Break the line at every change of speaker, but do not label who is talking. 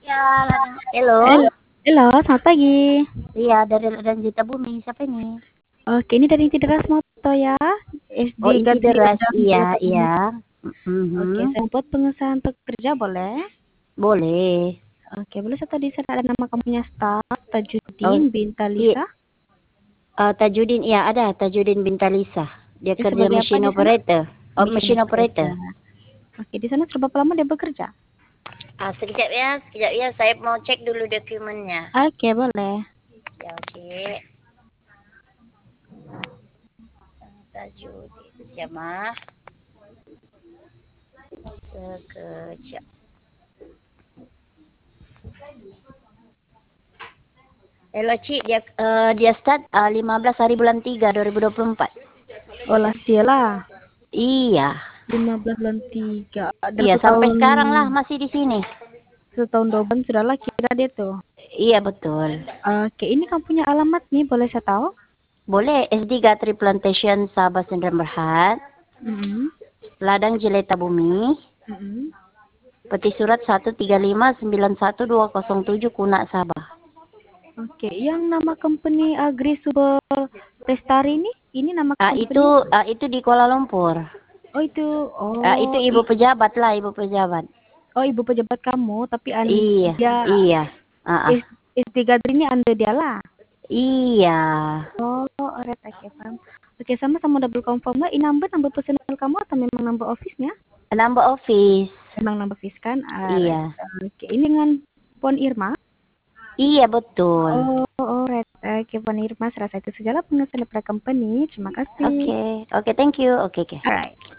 Ya, halo.
Halo, halo, selamat pagi.
Iya, dari Ladang Cita Bumi. Siapa ini?
Oke, ini dari Intideras Moto ya, SD
Oh, Inti
Gadri
Deras.
Ladang
Iya,
Jaya.
iya.
Oke,
Mhm.
saya buat pengesahan pekerja boleh?
Boleh.
Oke, boleh saya tahu di sana ada nama kamunya staff,
Oh,
Tajudin, Binta
iya.
Lisa.
Tajudin, iya ada. Tajudin Bintalisa. Dia kerja
Sebagai apa
machine
di sana?
operator. Oh,
Mission
machine operator.
operator. Oke, di sana sudah berapa lama dia bekerja?
Sekejap ya, sekejap ya. Saya mau cek dulu dokumennya.
Oke, boleh.
Ya, oke. Tajudin. Siapa? Sekejap. Hello, Cik. Dia start 15 hari bulan 3, 2024.
Oh, last year lah.
Iya.
15 bulan 3. Ada
Iya, sampai
setahun,
sekarang lah masih di sini.
setahun 2 bulan sudah lah kira dia tuh.
Iya, betul.
Oke, ini kamu punya alamat nih, boleh saya tahu?
Boleh SD Gatri Plantation, Sabah Sendirian Berhad,
Mm-mm.
Ladang Jeleta Bumi,
Mm-mm.
peti surat 135912007 Kunak, Sabah.
Oke, yang nama company Agri Super Lestari ini nama
Itu
company?
itu di Kuala Lumpur.
Oh itu,
Itu ibu pejabat lah, ibu pejabat.
oh ibu pejabat kamu, tapi
Iya,
dia
iya. Ah, ah.
SD Gadri ini under dia lah.
Iya.
Oh, alright, oke paham. Oke, sama-sama double confirm lah. Ini number personal kamu atau memang number office-nya?
Number office.
Memang number office kan? Alright.
Iya.
Oke, ini dengan Pon Irma.
Iya, betul.
Oh, alright. Oke, Pon Irma, serasa itu sajalah pengesahan dari company. Terima kasih.
Oke, oke, thank you. Oke, oke.
Alright.